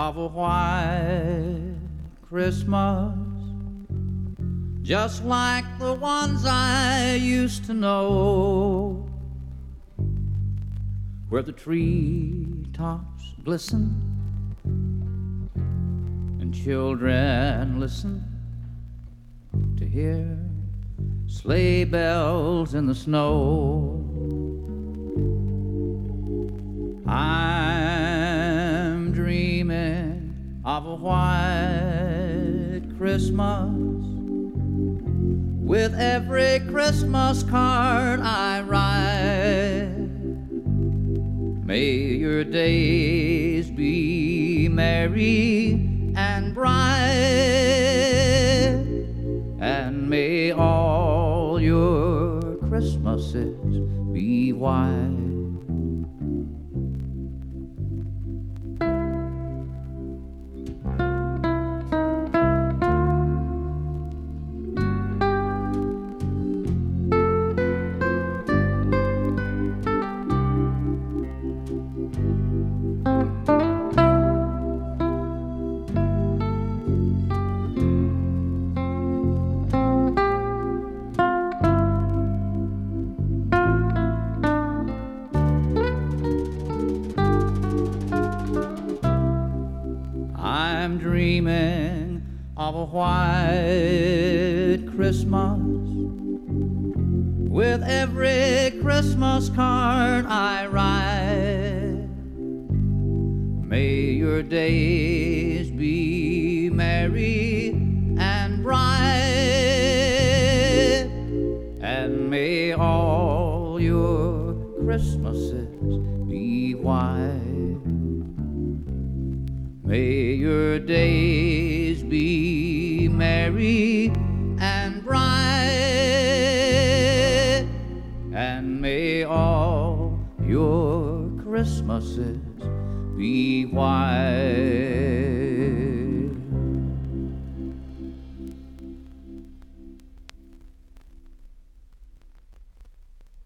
of a white Christmas, just like the ones I used to know, where the treetops glisten and children listen to hear sleigh bells in the snow. I'm dreaming of a white Christmas, with every Christmas card I write. May your days be merry and bright, and may all your Christmases be white. I'm dreaming of a white Christmas, with every Christmas card I write. May your days be merry and bright, and may all your Christmases be white. May your days be merry and bright, and may all your Christmases be white.